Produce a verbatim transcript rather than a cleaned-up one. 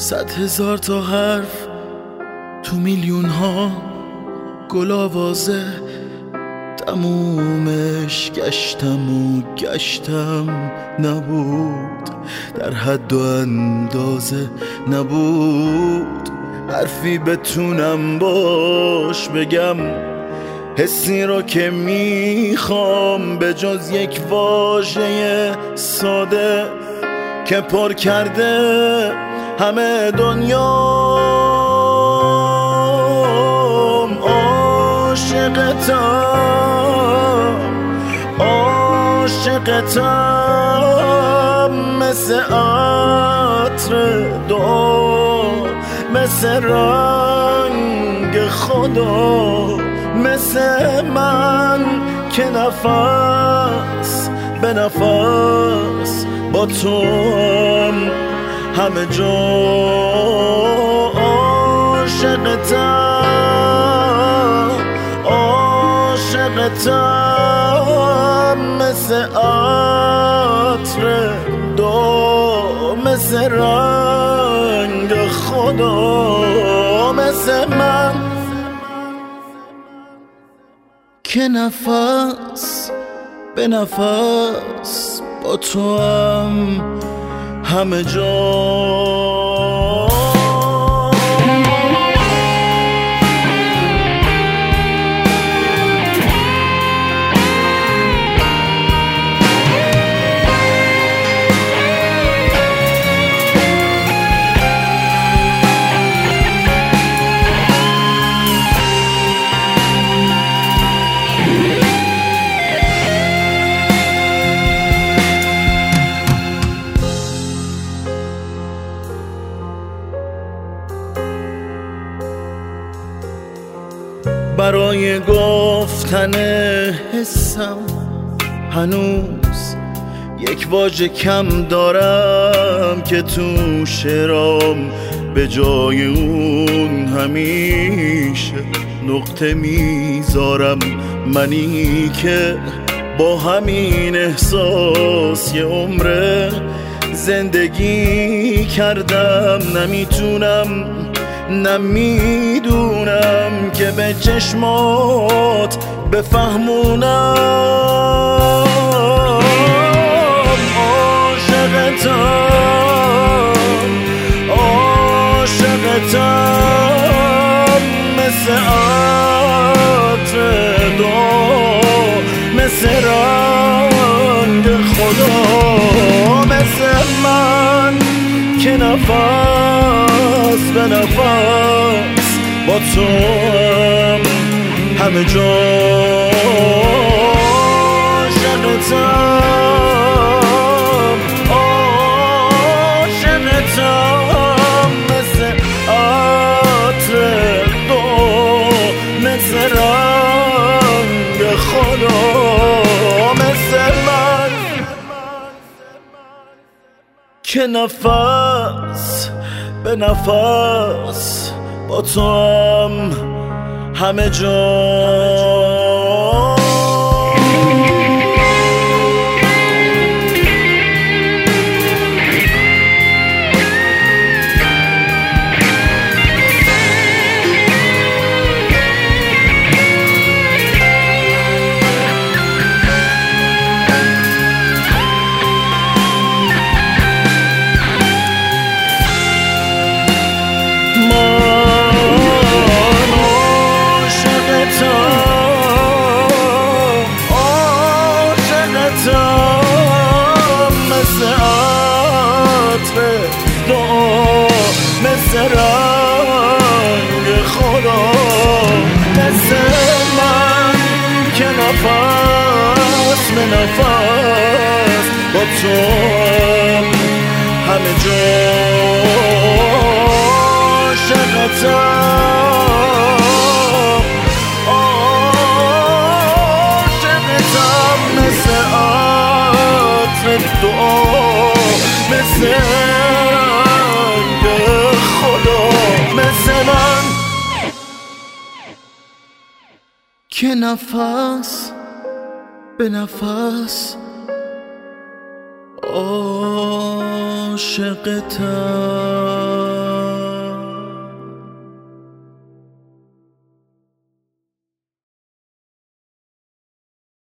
صد هزار تا حرف تو میلیون ها گل آوازه، تمومش گشتم و گشتم نبود، در حد و اندازه نبود. حرفی بتونم باش بگم حسی رو که میخوام، به جز یک واژه ساده که پر کرده همه دنیام. عاشقتم عاشقتم مثل عطر دعا، مثل رنگ خدا، مثل من که نفس به نفس با تو هم همه جا. عاشقتم عاشقتم مثل عطر دو، مثل رنگ خدا، مثل من که نفس به نفس با تو هم همه جا. برای گفتن حسم هنوز یک واژه کم دارم که تو شعرام به جای اون همیشه نقطه میذارم. منی که با همین احساس یه عمره زندگی کردم، نمیتونم نمیدونم که به چشمات بفهمونم. عاشقتم عاشقتم مثل عطر دو، مثل رنگ خدا، مثل من که نفس به نفس با تو هم همه جا. عاشقتم عاشقتم مثل عطر دو، مثل رنگ خدا، مثل من که نفس به نفس با تو هم همه جا. مثل رنگ خدا، مثل من که نفس به نفس با تو همه جا. عاشقتم عاشقتم مثل عطر دعا، مثل که نفس به نفس عاشقتم.